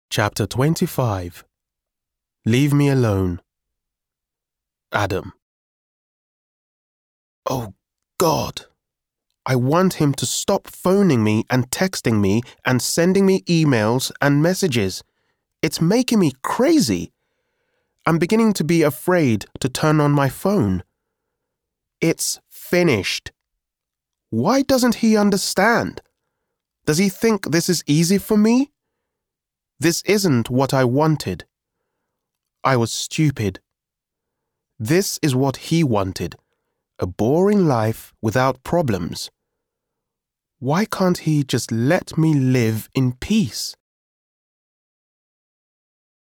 Chapter 25. Leave me alone. Adam. Oh, God. I want him to stop phoning me and texting me and sending me emails and messages. It's making me crazy. I'm beginning to be afraid to turn on my phone. It's finished. Why doesn't he understand? Does he think this is easy for me? This isn't what I wanted. I was stupid. This is what he wanted, a boring life without problems. Why can't he just let me live in peace?